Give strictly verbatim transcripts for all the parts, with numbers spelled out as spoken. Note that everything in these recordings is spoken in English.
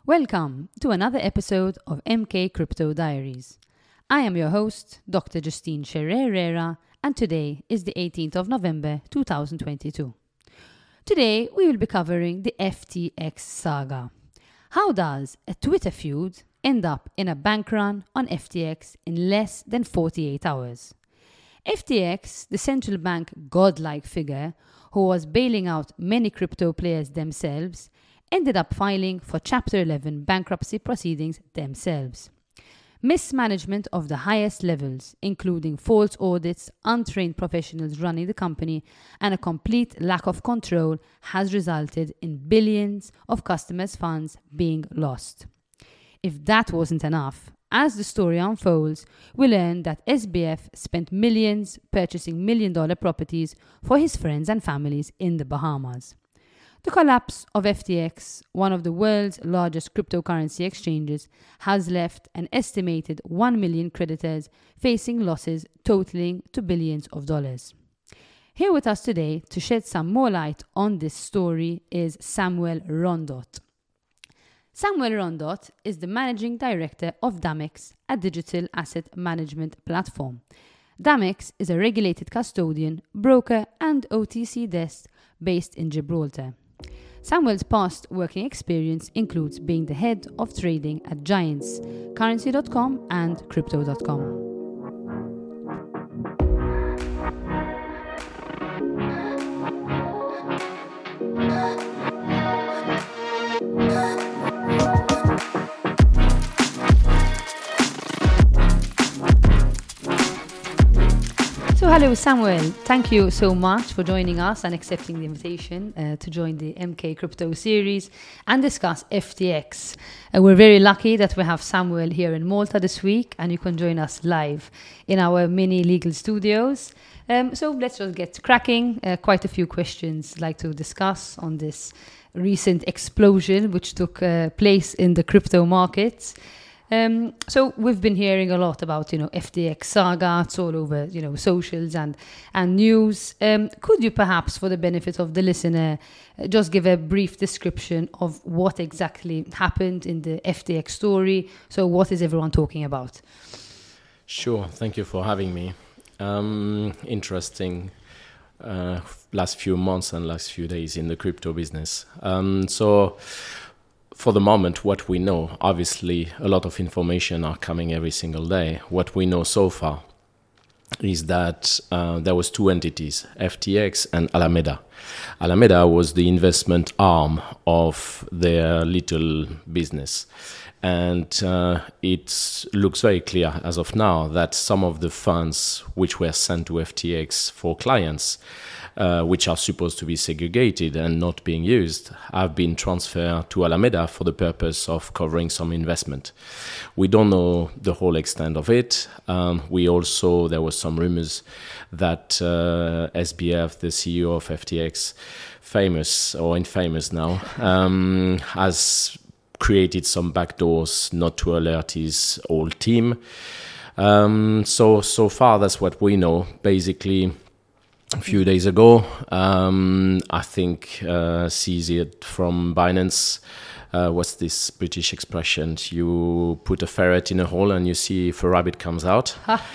Welcome to another episode of M K Crypto Diaries. I am your host, Doctor Justine Herrera, and today is the eighteenth of November two thousand twenty-two. Today we will be covering the F T X saga. How does a Twitter feud end up in a bank run on F T X in less than forty-eight hours? F T X, the central bank godlike figure who was bailing out many crypto players themselves, ended up filing for Chapter eleven bankruptcy proceedings themselves. Mismanagement of the highest levels, including false audits, untrained professionals running the company, and a complete lack of control, has resulted in billions of customers' funds being lost. If that wasn't enough, as the story unfolds, we learn that S B F spent millions purchasing million-dollar properties for his friends and families in the Bahamas. The collapse of F T X, one of the world's largest cryptocurrency exchanges, has left an estimated one million creditors facing losses totaling to billions of dollars. Here with us today to shed some more light on this story is Samuel Rondot. Samuel Rondot is the managing director of Damex, a digital asset management platform. Damex is a regulated custodian, broker, and O T C desk based in Gibraltar. Samuel's past working experience includes being the head of trading at Giants, Currency dot com, and Crypto dot com. So hello Samuel, thank you so much for joining us and accepting the invitation uh, to join the M K Crypto series and discuss F T X. Uh, we're very lucky that we have Samuel here in Malta this week and you can join us live in our mini legal studios. Um, so let's just get cracking. Uh, quite a few questions I'd like to discuss on this recent explosion which took uh, place in the crypto markets. Um, so we've been hearing a lot about, you know, F T X saga. It's all over, you know, socials and, and news. Um, could you perhaps, for the benefit of the listener, uh, just give a brief description of what exactly happened in the F T X story? So what is everyone talking about? Sure. Thank you for having me. Um, interesting uh, last few months and last few days in the crypto business. Um, so... For the moment, what we know, obviously a lot of information are coming every single day. What we know so far is that uh, there was two entities, F T X and Alameda. Alameda was the investment arm of their little business. And uh, it looks very clear as of now that some of the funds which were sent to F T X for clients, uh, which are supposed to be segregated and not being used, have been transferred to Alameda for the purpose of covering some investment. We don't know the whole extent of it. Um, we also, there was some rumors that uh, S B F, the C E O of F T X, famous or infamous now, um, has created some backdoors not to alert his whole team. Um, so, so far, that's what we know. Basically, a few days ago, um, I think uh, sees it from Binance. Uh, what's this British expression? You put a ferret in a hole and you see if a rabbit comes out.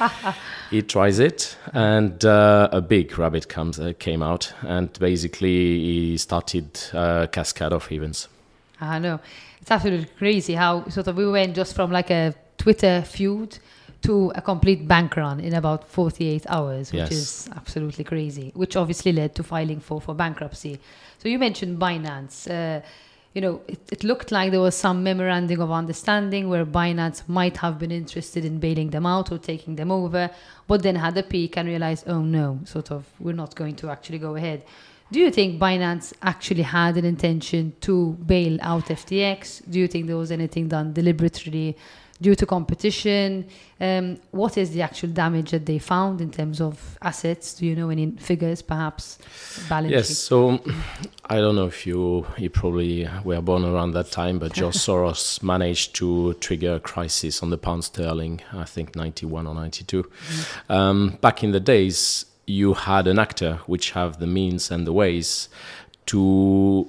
He tries it, and uh, a big rabbit comes uh, came out, and basically he started a cascade of events. I know. It's absolutely crazy how sort of we went just from like a Twitter feud to a complete bank run in about forty-eight hours, which Yes. is absolutely crazy, which obviously led to filing for, for bankruptcy. So you mentioned Binance. Uh, you know, it, it looked like there was some memorandum of understanding where Binance might have been interested in bailing them out or taking them over, but then had a peek and realized, oh no, sort of, we're not going to actually go ahead. Do you think Binance actually had an intention to bail out F T X? Do you think there was anything done deliberately due to competition? Um, what is the actual damage that they found in terms of assets? Do you know any figures, perhaps? Balance Yes, sheet? so I don't know if you you probably were born around that time, but George Soros managed to trigger a crisis on the pound sterling, I think ninety-one or ninety-two. Mm-hmm. Um, back in the days, you had an actor which have the means and the ways to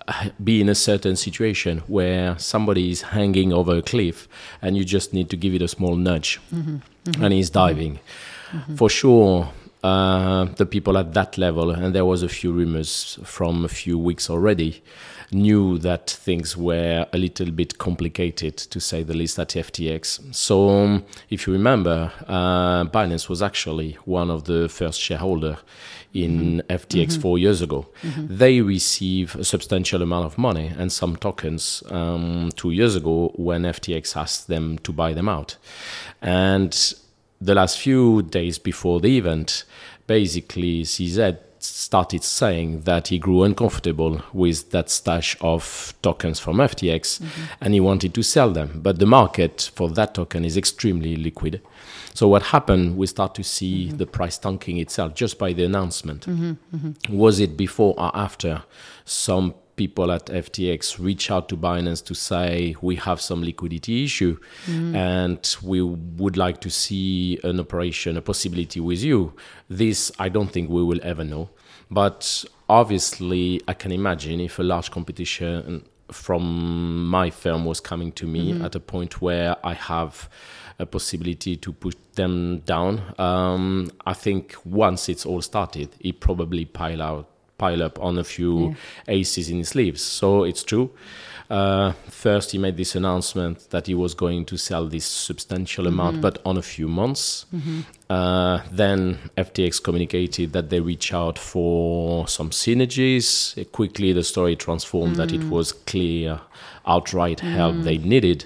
be in a certain situation where somebody is hanging over a cliff and you just need to give it a small nudge, mm-hmm. Mm-hmm. and he's diving. Mm-hmm. For sure, uh, the people at that level, and there was a few rumors from a few weeks already, knew that things were a little bit complicated, to say the least, at F T X. So um, if you remember, uh, Binance was actually one of the first shareholders in mm-hmm. F T X mm-hmm. four years ago. Mm-hmm. They receive a substantial amount of money and some tokens um, two years ago when F T X asked them to buy them out. And the last few days before the event, basically C Z started saying that he grew uncomfortable with that stash of tokens from F T X, mm-hmm. and he wanted to sell them. But the market for that token is extremely liquid. So what happened, we start to see mm-hmm. the price tanking itself just by the announcement. Mm-hmm. Mm-hmm. Was it before or after some people at F T X reach out to Binance to say, we have some liquidity issue mm-hmm. and we would like to see an operation, a possibility with you? This, I don't think we will ever know. But obviously, I can imagine if a large competition from my firm was coming to me mm-hmm. at a point where I have a possibility to put them down, um, I think once it's all started, it probably pile out pile up on a few yeah. aces in his sleeves. So it's true. Uh, first, he made this announcement that he was going to sell this substantial mm-hmm. amount, but on a few months. Mm-hmm. Uh, then F T X communicated that they reach out for some synergies. Uh, quickly, the story transformed mm-hmm. that it was clear outright mm-hmm. help they needed.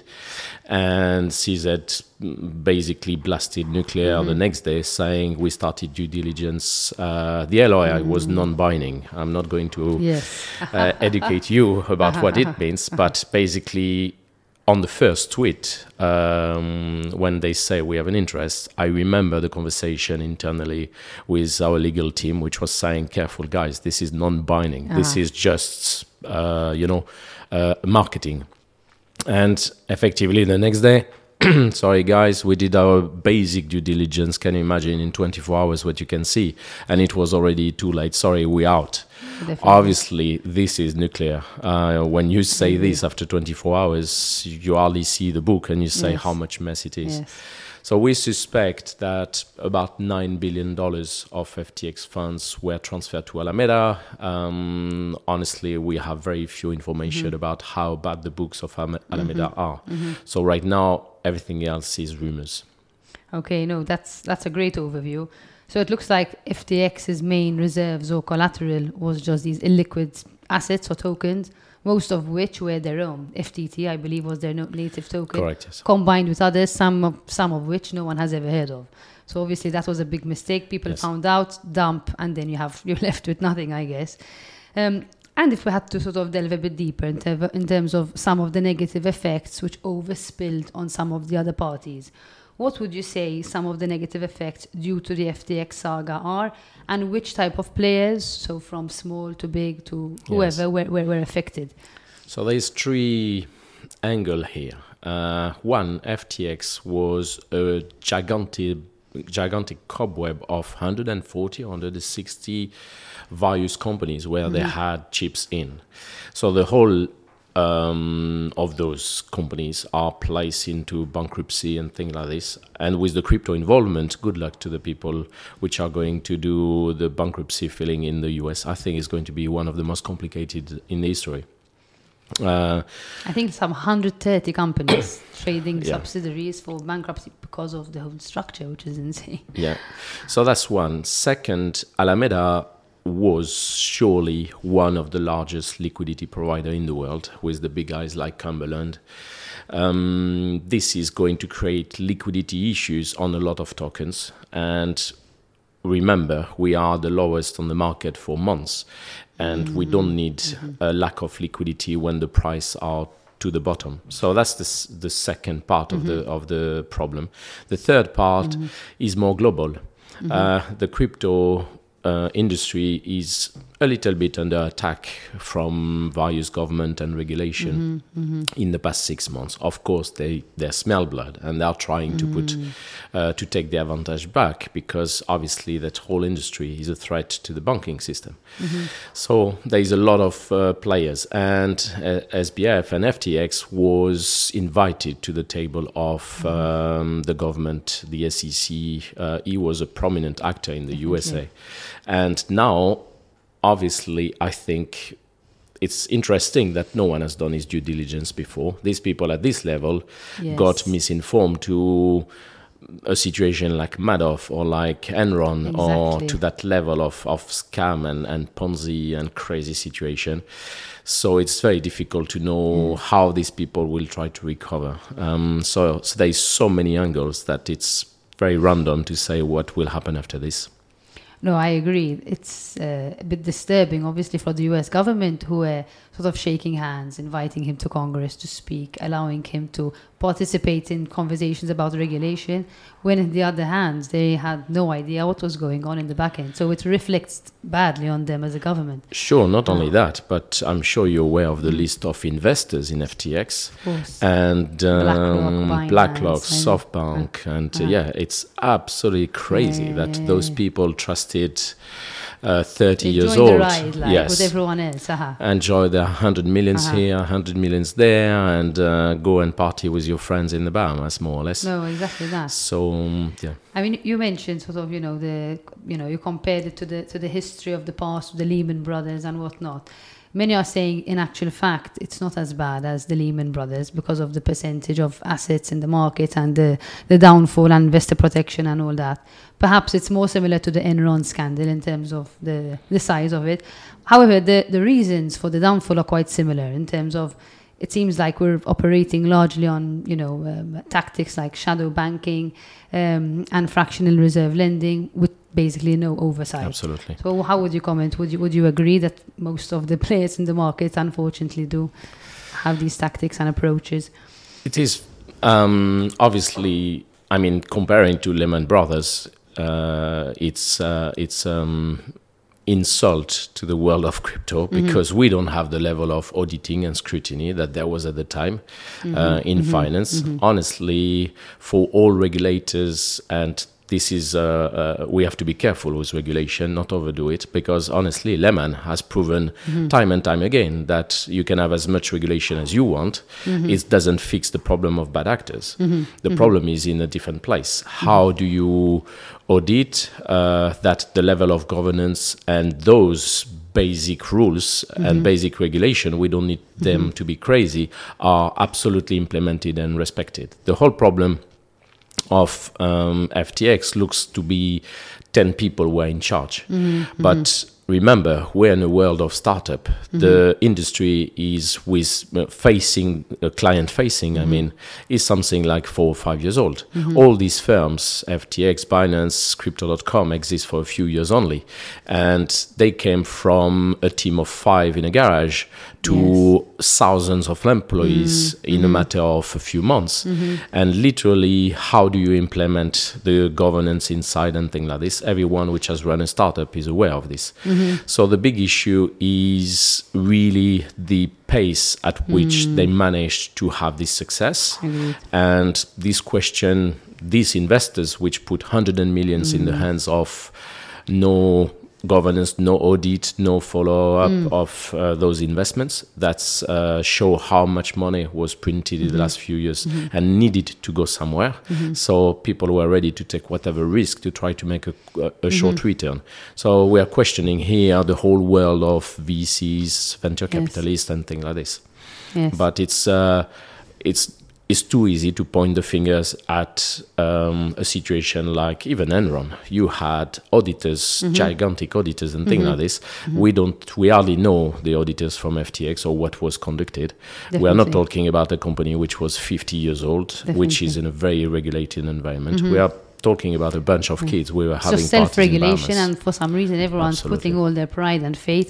And C Z basically blasted Nuclear mm-hmm. the next day, saying we started due diligence. Uh, the L O I mm-hmm. was non-binding. I'm not going to yes. uh, educate you about what it means, but basically on the first tweet, um, when they say we have an interest, I remember the conversation internally with our legal team, which was saying, careful guys, this is non-binding. Uh-huh. This is just, uh, you know, uh, marketing. And effectively the next day, sorry guys, we did our basic due diligence. Can you imagine in twenty-four hours what you can see? And it was already too late. Sorry, we're out. Definitely. Obviously, this is Nuclear. Uh, when you say mm-hmm. this after twenty-four hours, you hardly see the book and you say yes. how much mess it is. Yes. So we suspect that about nine billion dollars of F T X funds were transferred to Alameda. Um, honestly, we have very few information mm-hmm. about how bad the books of Alameda mm-hmm. are. Mm-hmm. So right now, everything else is rumors. Okay, no, that's that's a great overview. So it looks like F T X's main reserves or collateral was just these illiquid assets or tokens, most of which were their own. F T T, I believe, was their native token. Correct, yes. Combined with others, some of, some of which no one has ever heard of. So obviously that was a big mistake. People yes. found out, dump, and then you have, you're left with nothing, I guess. Um, and if we had to sort of delve a bit deeper in, ter- in terms of some of the negative effects which overspilled on some of the other parties, what would you say some of the negative effects due to the F T X saga are, and which type of players, so from small to big to whoever, yes. were, were, were affected? So there's three angles here. Uh, one, F T X was a gigantic, gigantic cobweb of one hundred forty, one hundred sixty various companies where mm-hmm. they had chips in. So the whole Um, of those companies are placed into bankruptcy and things like this. And with the crypto involvement, good luck to the people which are going to do the bankruptcy filing in the U S. I think it's going to be one of the most complicated in the history. Uh, I think some one hundred thirty companies trading yeah. subsidiaries for bankruptcy because of the whole structure, which is insane. Yeah. So that's one. Second, Alameda was surely one of the largest liquidity provider in the world, with the big guys like Cumberland. Um, this is going to create liquidity issues on a lot of tokens. And remember, we are the lowest on the market for months, and mm-hmm. we don't need mm-hmm. a lack of liquidity when the price are to the bottom. So that's the, the second part mm-hmm. of the of the problem. The third part mm-hmm. is more global. Mm-hmm. Uh, the crypto uh, industry is a little bit under attack from various government and regulation Mm-hmm, mm-hmm. in the past six months. Of course, they, they smell blood and they are trying to put uh, to take the advantage back, because obviously that whole industry is a threat to the banking system. Mm-hmm. So there is a lot of uh, players, and uh, S B F and F T X was invited to the table of um, the government, the S E C. Uh, he was a prominent actor in the Definitely. U S A, and now, obviously, I think it's interesting that no one has done his due diligence before. These people at this level Yes. got misinformed to a situation like Madoff or like Enron, or Exactly. to that level of, of scam and, and Ponzi and crazy situation. So it's very difficult to know how these people will try to recover. Um, so, so there is so many angles that it's very random to say what will happen after this. No, I agree. It's uh, a bit disturbing, obviously, for the U S government, who are sort of shaking hands, inviting him to Congress to speak, allowing him to participate in conversations about regulation, when on the other hand, they had no idea what was going on in the back end. So it reflects badly on them as a government. Sure, not only that, but I'm sure you're aware of the list of investors in F T X. Of course. And um, BlackRock, BlackRock, Binance, and- SoftBank, and uh, Ah. yeah, it's absolutely crazy Yeah, that yeah, those yeah. people trusted uh, thirty They years joined old, the ride, like, yes, with everyone else. Uh-huh. enjoy the hundred millions Uh-huh. here, hundred millions there, and uh, go and party with your friends in the Bahamas, more or less. No, exactly that. So um, yeah, I mean, you mentioned sort of, you know, the, you know, you compared it to the to the history of the past, the Lehman Brothers and whatnot. Many are saying, in actual fact, it's not as bad as the Lehman Brothers because of the percentage of assets in the market and the, the downfall and investor protection and all that. Perhaps it's more similar to the Enron scandal in terms of the, the size of it. However, the, the reasons for the downfall are quite similar in terms of, it seems like we're operating largely on, you know, um, tactics like shadow banking um, and fractional reserve lending with basically no oversight. absolutely. So how would you comment? Would you would you agree that most of the players in the market, unfortunately, do have these tactics and approaches? It is um, obviously, I mean, comparing to Lehman Brothers, uh, it's uh, it's um, insult to the world of crypto, because we don't have the level of auditing and scrutiny that there was at the time uh, in finance. Honestly, for all regulators, and this is uh, uh, we have to be careful with regulation, not overdo it, because honestly, Lehman has proven time and time again that you can have as much regulation as you want. It doesn't fix the problem of bad actors. The problem is in a different place. How do you audit uh, that the level of governance and those basic rules and basic regulation, we don't need them to be crazy, are absolutely implemented and respected? The whole problem of um, F T X looks to be ten people were in charge. But remember, we're in a world of startup. The industry is with uh, facing, uh, client facing, I mean, is something like four or five years old. All these firms, F T X, Binance, Crypto dot com, exist for a few years only. And they came from a team of five in a garage to thousands of employees in a matter of a few months. And literally, how do you implement the governance inside and things like this? Everyone which has run a startup is aware of this. So the big issue is really the pace at which they managed to have this success. Agreed. And this question, these investors which put hundreds of millions in the hands of no governance, no audit, no follow-up of uh, those investments, that's uh, show how much money was printed in the last few years and needed to go somewhere. So people were ready to take whatever risk to try to make a, a, a short return. So we are questioning here the whole world of V Cs, venture capitalists, and things like this. Yes. But it's uh, it's it's too easy to point the fingers at um, a situation like even Enron. You had auditors, gigantic auditors, and things like this. We don't, we hardly know the auditors from F T X or what was conducted. We are not Definitely. talking about a company which was fifty years old, which is in a very regulated environment. We are talking about a bunch of kids. We were So having parties in self-regulation, Bahamas. and for some reason everyone's Absolutely. putting all their pride and faith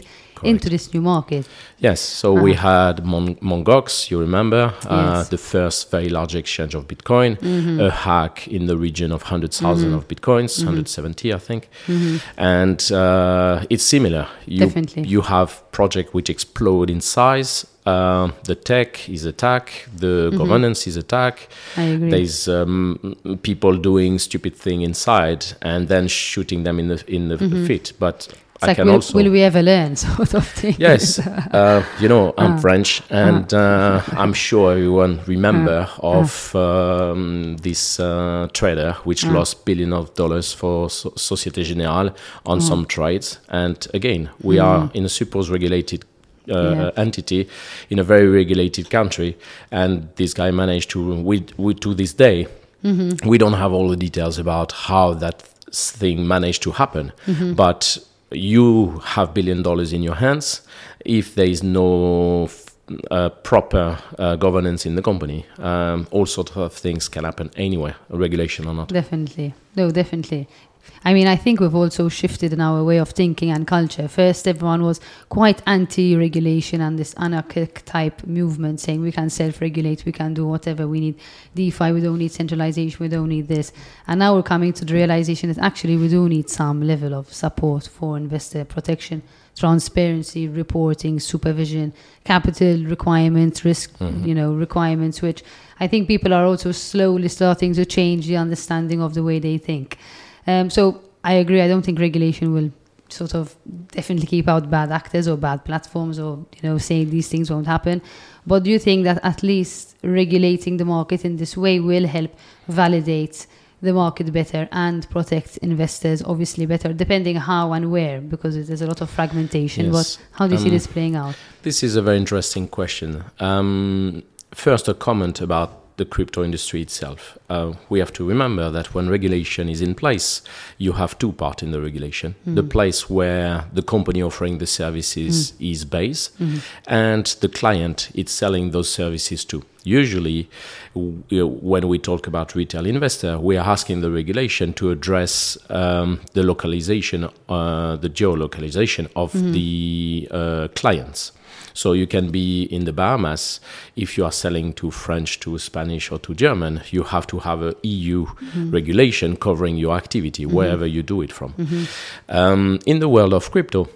into this new market. Yes, so uh-huh. we had Mon- Mongox, you remember, uh, yes. the first very large exchange of Bitcoin, mm-hmm. a hack in the region of one hundred thousand mm-hmm. of Bitcoins, mm-hmm. one hundred seventy, I think. Mm-hmm. And uh, it's similar. You, Definitely. You have projects which explode in size. Uh, the tech is attack, the mm-hmm. governance is attack. I agree. There's um, people doing stupid thing inside and then shooting them in the in the mm-hmm. feet. But it's I like, can will, also will we ever learn, sort of thing? Yes, uh, you know, I'm uh, French, and uh, I'm sure everyone remember uh, of um, this uh, trader which uh, lost billions of dollars for so- Société Générale on uh, some trades. And again, we mm. are in a supposed regulated Uh, yeah. entity in a very regulated country, and this guy managed to we, we to this day mm-hmm. we don't have all the details about how that thing managed to happen, mm-hmm. but you have billion dollars in your hands. If there is no uh, proper uh, governance in the company, um, all sorts of things can happen anywhere, regulation or not. Definitely. No, definitely. I mean, I think we've also shifted in our way of thinking and culture. First, everyone was quite anti-regulation and this anarchic type movement saying we can self-regulate, we can do whatever, we need DeFi, we don't need centralization, we don't need this. And now we're coming to the realization that actually we do need some level of support for investor protection, transparency, reporting, supervision, capital requirements, risk, mm-hmm. you know, requirements, which I think people are also slowly starting to change the understanding of the way they think. Um, so I agree. I don't think regulation will sort of definitely keep out bad actors or bad platforms or, you know, saying these things won't happen. But do you think that at least regulating the market in this way will help validate the market better and protect investors obviously better, depending how and where, because there's a lot of fragmentation. Yes. But how do you um, see this playing out? This is a very interesting question. Um, first, a comment about the crypto industry itself. Uh, we have to remember that when regulation is in place, you have two parts in the regulation. Mm. The place where the company offering the services mm. is based, mm-hmm. and the client is selling those services to. Usually, w- when we talk about retail investor, we are asking the regulation to address um, the localization, uh, the geolocalization of mm-hmm. the uh, clients. So you can be in the Bahamas. If you are selling to French, to Spanish, or to German, you have to have a E U mm-hmm. regulation covering your activity, mm-hmm. wherever you do it from. Mm-hmm. Um, in the world of crypto,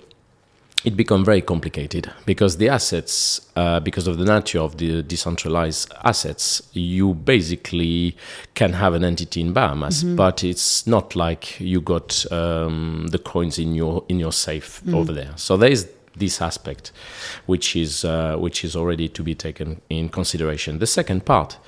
it becomes very complicated because the assets, uh, because of the nature of the decentralized assets, you basically can have an entity in Bahamas, mm-hmm. but it's not like you got um, the coins in your in your safe mm-hmm. over there. So there is this aspect, which is uh, which is already to be taken in consideration. The second part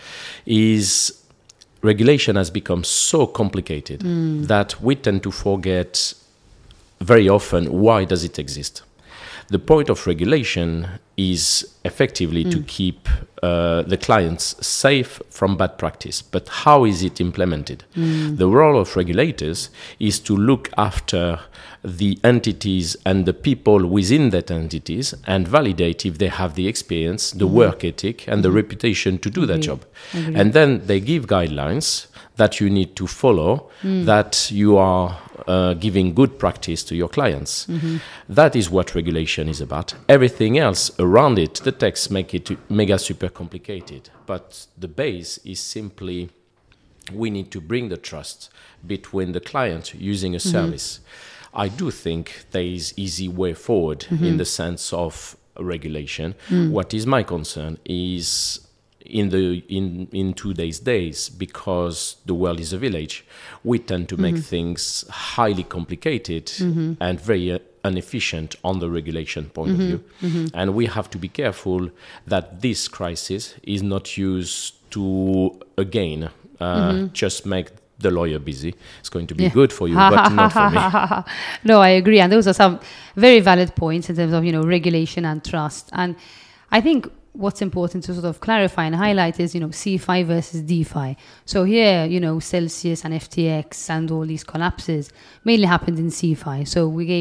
is regulation has become so complicated mm. that we tend to forget very often why does it exist. The point of regulation is effectively mm. to keep uh, the clients safe from bad practice. But how is it implemented? Mm. The role of regulators is to look after the entities and the people within that entities and validate if they have the experience, the mm. work ethic, and mm. the reputation to do Agreed. that job. Agreed. And then they give guidelines that you need to follow, mm. that you are uh, giving good practice to your clients. Mm-hmm. That is what regulation is about. Everything else around it, the text make it mega super complicated. But the base is simply, we need to bring the trust between the client using a mm-hmm. service. I do think there is easy way forward mm-hmm. in the sense of regulation. Mm. What is my concern is in the in in today's days, because the world is a village, we tend to make mm-hmm. things highly complicated mm-hmm. and very uh, inefficient on the regulation point mm-hmm. of view. Mm-hmm. And we have to be careful that this crisis is not used to, again, uh, mm-hmm. just make the lawyer busy. It's going to be yeah. good for you, but not for me. No, I agree. And those are some very valid points in terms of, you know, regulation and trust. And I think what's important to sort of clarify and highlight is, you know, C F I versus DeFi. So here, you know, Celsius and F T X and all these collapses mainly happened in C F I. So we gave,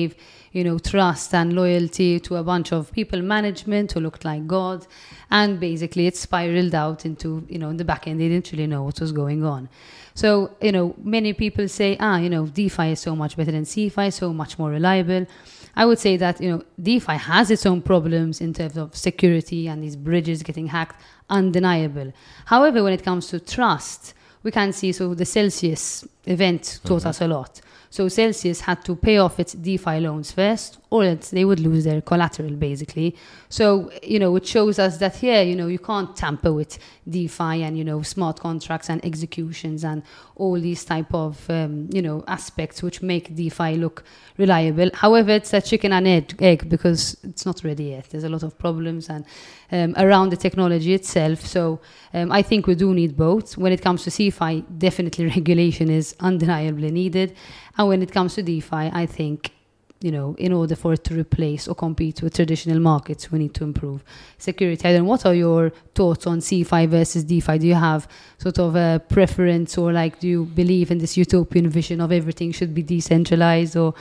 you know, trust and loyalty to a bunch of people management who looked like God. And basically it spiraled out into, you know, in the back end, they didn't really know what was going on. So, you know, many people say, ah, you know, DeFi is so much better than CeFi, so much more reliable. I would say that, you know, DeFi has its own problems in terms of security and these bridges getting hacked, undeniable. However, when it comes to trust, we can see, so the Celsius event taught mm-hmm. us a lot. So Celsius had to pay off its DeFi loans first, or else they would lose their collateral, basically. So, you know, it shows us that here, you know, you can't tamper with DeFi and, you know, smart contracts and executions and all these type of, um, you know, aspects which make DeFi look reliable. However, it's a chicken and egg, egg because it's not ready yet. There's a lot of problems and um, around the technology itself. So um, I think we do need both. When it comes to CeFi, definitely regulation is undeniably needed. And when it comes to DeFi, I think, you know, in order for it to replace or compete with traditional markets, we need to improve security. I don't know, what are your thoughts on CeFi versus DeFi? Do you have sort of a preference, or like, do you believe in this utopian vision of everything should be decentralized? Or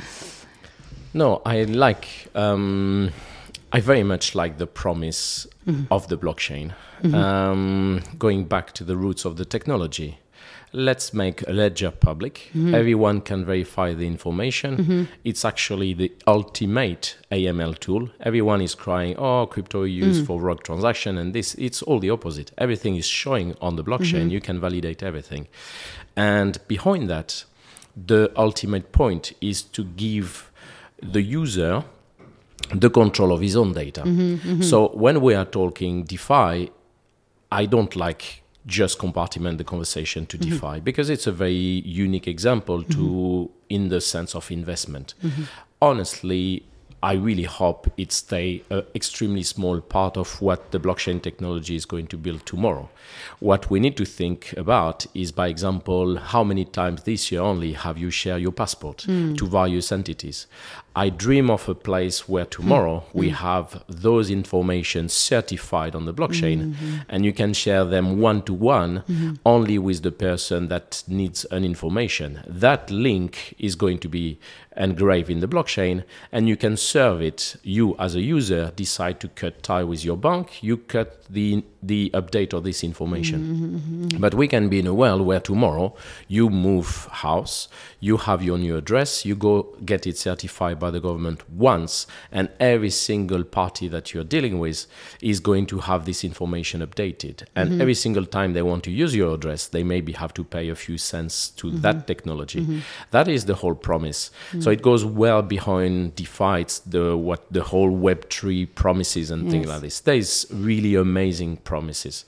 no, I like, um, I very much like the promise mm-hmm. of the blockchain. Mm-hmm. Um, going back to the roots of the technology. Let's make a ledger public. Mm-hmm. Everyone can verify the information. Mm-hmm. It's actually the ultimate A M L tool. Everyone is crying, oh, crypto used mm-hmm. for rogue transaction and this. It's all the opposite. Everything is showing on the blockchain. Mm-hmm. You can validate everything. And behind that, the ultimate point is to give the user the control of his own data. Mm-hmm. Mm-hmm. So when we are talking DeFi, I don't like just compartment the conversation to mm-hmm. DeFi, because it's a very unique example to mm-hmm. in the sense of investment. Mm-hmm. Honestly, I really hope it stay an extremely small part of what the blockchain technology is going to build tomorrow. What we need to think about is, by example, how many times this year only have you shared your passport mm. to various entities? I dream of a place where tomorrow mm. we mm. have those information certified on the blockchain mm-hmm. and you can share them one-to-one mm-hmm. only with the person that needs an information. That link is going to be engraved in the blockchain, and you can serve it. You as a user decide to cut tie with your bank, you cut the the update of this information. Mm-hmm. But we can be in a world where tomorrow you move house, you have your new address, you go get it certified by the government once, and every single party that you're dealing with is going to have this information updated. And mm-hmm. every single time they want to use your address, they maybe have to pay a few cents to mm-hmm. that technology. Mm-hmm. That is the whole promise. Mm-hmm. So it goes well behind DeFi, it's the what the whole Web three promises and yes. things like this. There's really amazing promises.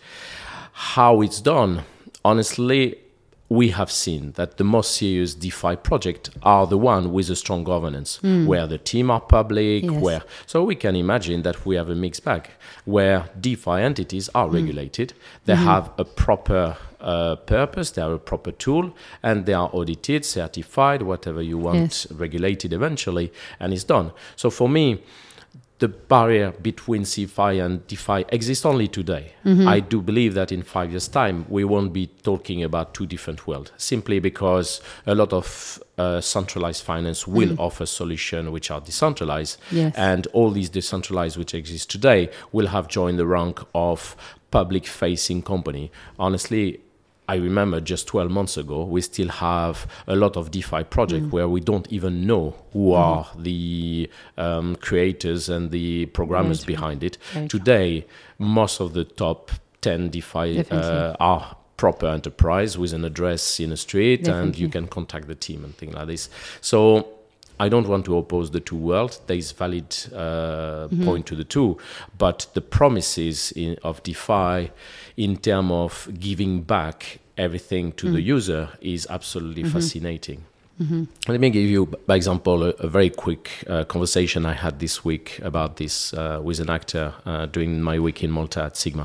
How it's done, honestly, we have seen that the most serious DeFi projects are the one with a strong governance, mm. where the team are public, yes. where so we can imagine that we have a mixed bag, where DeFi entities are mm. regulated, they mm-hmm. have a proper uh, purpose, they are a proper tool, and they are audited, certified, whatever you want, yes. regulated eventually, and it's done. So for me, the barrier between CeFi and DeFi exists only today. Mm-hmm. I do believe that in five years' time, we won't be talking about two different worlds, simply because a lot of uh, centralized finance will mm. offer solutions which are decentralized. Yes. And all these decentralized which exist today will have joined the rank of public-facing company. Honestly, I remember just twelve months ago, we still have a lot of DeFi projects mm. where we don't even know who mm. are the um, creators and the programmers Very behind true. it. Very Today, true. most of the top ten DeFi uh, are proper enterprise with an address in a street, Definitely. and you can contact the team and things like this. So I don't want to oppose the two worlds. There is valid uh, mm-hmm. point to the two, but the promises in, of DeFi in terms of giving back everything to mm. the user is absolutely mm-hmm. fascinating. Mm-hmm. Let me give you, by example, a, a very quick uh, conversation I had this week about this uh, with an actor uh, during my week in Malta at Sigma.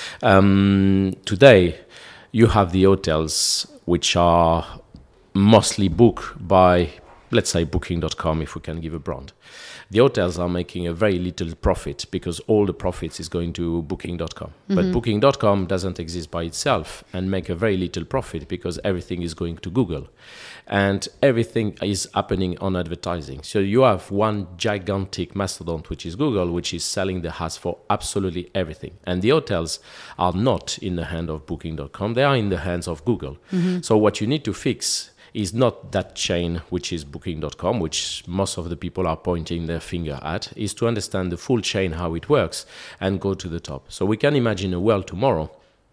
Um, today, you have the hotels which are mostly booked by, let's say, booking dot com, if we can give a brand. the hotels are making a very little profit because all the profits is going to booking dot com. Mm-hmm. But booking dot com doesn't exist by itself and make a very little profit because everything is going to Google. And everything is happening on advertising. So you have one gigantic mastodonte, which is Google, which is selling the house for absolutely everything. And the hotels are not in the hand of booking dot com. They are in the hands of Google. Mm-hmm. So what you need to fix is not that chain, which is booking dot com, which most of the people are pointing their finger at, is to understand the full chain, how it works, and go to the top. So we can imagine a world tomorrow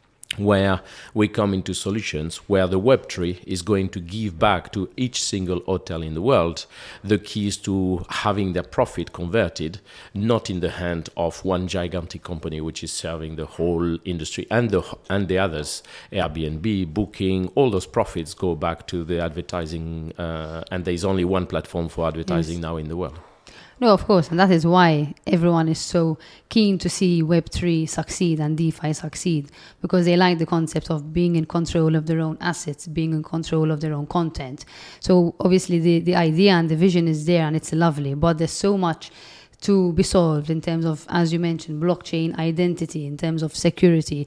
where we come into solutions where the Web three is going to give back to each single hotel in the world the keys to having their profit converted, not in the hand of one gigantic company which is serving the whole industry and the and the others, Airbnb, Booking, all those profits go back to the advertising, uh, and there is only one platform for advertising yes. now in the world. No, of course, and that is why everyone is so keen to see Web three succeed and DeFi succeed, because they like the concept of being in control of their own assets, being in control of their own content. So obviously the, the idea and the vision is there and it's lovely, but there's so much to be solved in terms of, as you mentioned, blockchain identity, in terms of security.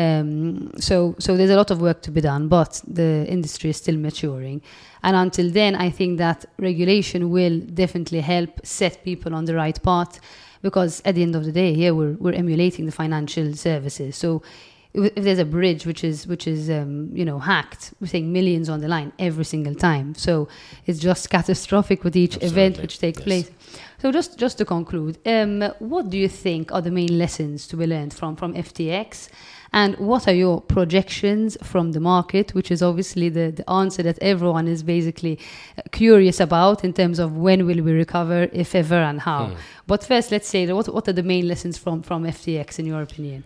Um, so, so there's a lot of work to be done, but the industry is still maturing. And until then, I think that regulation will definitely help set people on the right path, because at the end of the day, yeah, we're we're emulating the financial services. So if there's a bridge which is which is um, you know hacked, we're saying millions on the line every single time. So it's just catastrophic with each Absolutely. event which takes yes. place. So just just to conclude, um, what do you think are the main lessons to be learned from from F T X? And what are your projections from the market, which is obviously the, the answer that everyone is basically curious about in terms of when will we recover, if ever, and how. Hmm. But first, let's say, what, what are the main lessons from, from F T X in your opinion?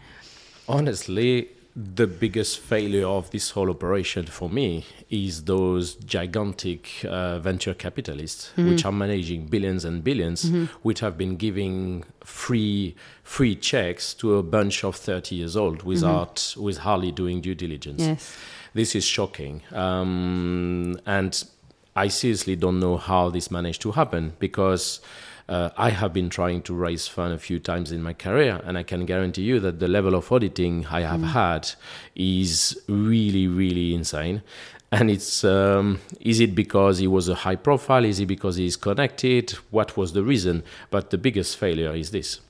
Honestly, the biggest failure of this whole operation for me is those gigantic uh, venture capitalists, mm-hmm. which are managing billions and billions, mm-hmm. which have been giving free free checks to a bunch of thirty years old without mm-hmm. with hardly doing due diligence. Yes. This is shocking. Um, and I seriously don't know how this managed to happen, because Uh, I have been trying to raise funds a few times in my career, and I can guarantee you that the level of auditing I have mm. had is really, really insane. And it's, um, is it because he was a high profile? Is it because he is connected? What was the reason? But the biggest failure is this.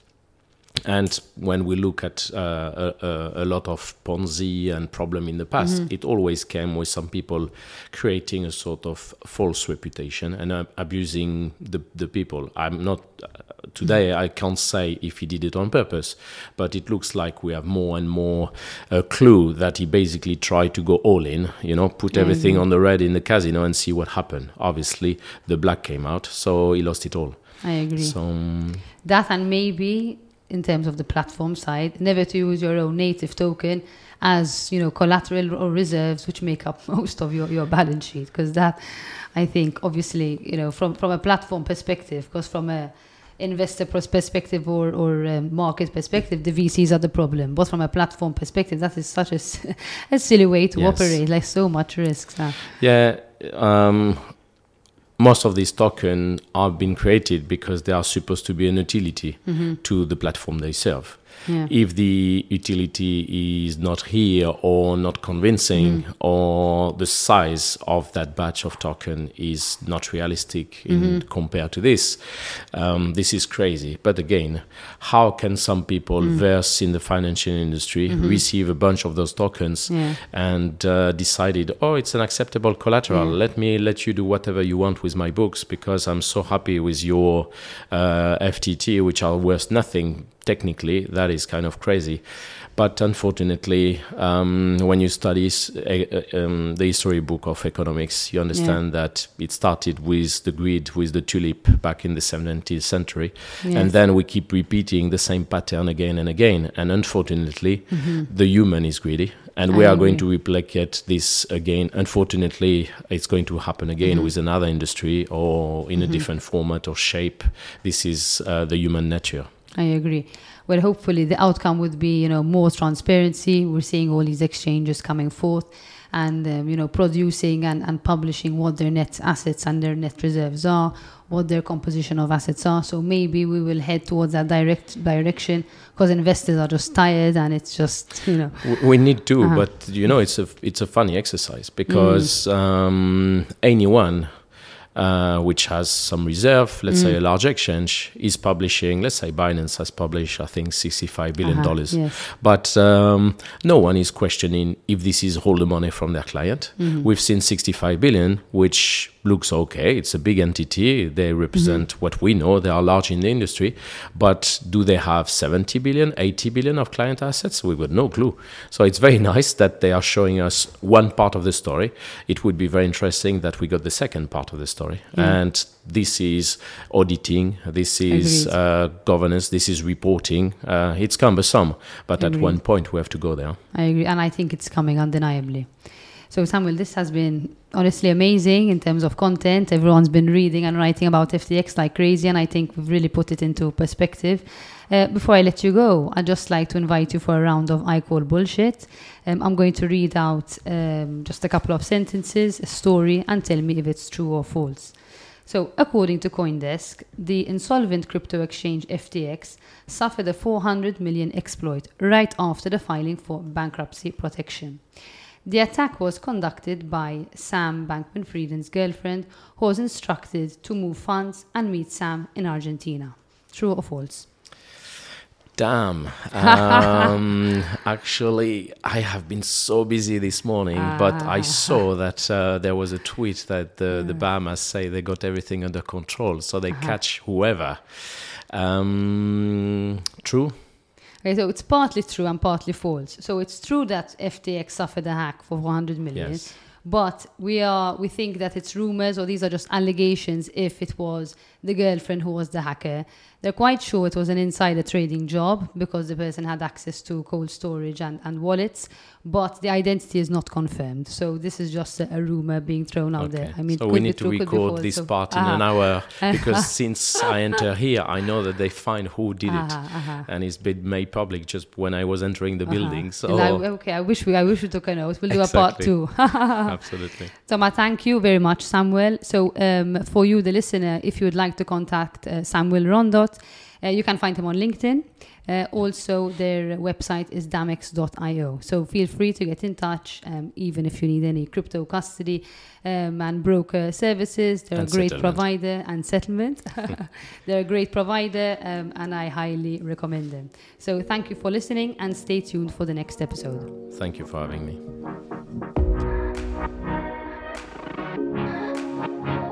And when we look at uh, a, a lot of Ponzi and problem in the past, mm-hmm. it always came with some people creating a sort of false reputation and uh, abusing the, the people. I'm not, uh, today mm-hmm. I can't say if he did it on purpose, but it looks like we have more and more uh, clue that he basically tried to go all in, you know, put mm-hmm. everything on the red in the casino and see what happened. Obviously, the black came out, so he lost it all. I agree. So um, that, and maybe in terms of the platform side, never to use your own native token as, you know, collateral or reserves, which make up most of your, your balance sheet. Because that, I think, obviously, you know, from, from a platform perspective, because from a investor perspective or, or um, market perspective, the V Cs are the problem. But from a platform perspective, that is such a, a silly way to yes. operate, like so much risks. Huh? Yeah. Um, Most of these tokens have been created because they are supposed to be an utility mm-hmm. to the platform they serve. Yeah. If the utility is not here or not convincing, mm-hmm. or the size of that batch of token is not realistic in mm-hmm. compared to this, um, this is crazy. But again, how can some people mm-hmm. versed in the financial industry mm-hmm. receive a bunch of those tokens yeah. and uh, decided, oh, it's an acceptable collateral. Yeah. Let me let you do whatever you want with my books because I'm so happy with your uh, F T T, which are worth nothing. Technically, that is kind of crazy. But unfortunately, um, when you study uh, um, the history book of economics, you understand yeah. that it started with the greed, with the tulip back in the seventeenth century. Yes. And then we keep repeating the same pattern again and again. And unfortunately, mm-hmm. the human is greedy. And we I are agree. going to replicate this again. Unfortunately, it's going to happen again mm-hmm. with another industry or in mm-hmm. a different format or shape. This is uh, the human nature. I agree. Well, hopefully the outcome would be, you know, more transparency. We're seeing all these exchanges coming forth and, um, you know, producing and, and publishing what their net assets and their net reserves are, what their composition of assets are. So maybe we will head towards that direct direction because investors are just tired and it's just, you know. We need to, Uh-huh. but, you know, it's a, it's a funny exercise because mm. um, anyone Uh, which has some reserve, let's mm. say a large exchange, is publishing, let's say Binance has published, I think, sixty-five billion dollars. Uh-huh, yes. But um, no one is questioning if this is all the money from their client. Mm-hmm. We've seen sixty-five billion, which looks okay. It's a big entity. They represent mm-hmm. what we know. They are large in the industry. But do they have seventy billion, eighty billion of client assets? We've got no clue. So it's very nice that they are showing us one part of the story. It would be very interesting that we got the second part of the story. Yeah. And this is auditing, this is uh, governance, this is reporting. Uh, it's cumbersome, but Agreed. At one point we have to go there. I agree, and I think it's coming undeniably. So Samuel, this has been honestly amazing in terms of content. Everyone's been reading and writing about F T X like crazy, and I think we've really put it into perspective. Uh, before I let you go, I'd just like to invite you for a round of I Call Bullshit. Um, I'm going to read out um, just a couple of sentences, a story, and tell me if it's true or false. So, according to CoinDesk, the insolvent crypto exchange F T X suffered a four hundred million exploit right after the filing for bankruptcy protection. The attack was conducted by Sam Bankman-Fried's girlfriend, who was instructed to move funds and meet Sam in Argentina. True or false? Damn. Um, actually, I have been so busy this morning, ah. but I saw that uh, there was a tweet that the, the Bahamas say they got everything under control, so they uh-huh. catch whoever. Um, true? Okay, so it's partly true and partly false. So it's true that F T X suffered a hack for four hundred million. Yes. But we are we think that it's rumors or these are just allegations if it was the girlfriend who was the hacker. They're quite sure it was an insider trading job because the person had access to cold storage and, and wallets, but the identity is not confirmed. So this is just a, a rumor being thrown out okay. there. I mean, so we need to record false, this so. part in uh-huh. an hour because since I enter here, I know that they find who did uh-huh, it, uh-huh. and it's been made public just when I was entering the uh-huh. building. So I, okay, I wish we I wish we took a note. We'll do exactly. a part two. Absolutely. So, Ma, thank you very much, Samuel. So, um, for you, the listener, if you would like to contact uh, Samuel Rondot, uh, you can find him on LinkedIn. Uh, also, their website is damex dot io. So, feel free to get in touch, um, even if you need any crypto custody um, and broker services. They're and a great settlement. provider and settlement. They're a great provider, um, and I highly recommend them. So, thank you for listening and stay tuned for the next episode. Thank you for having me.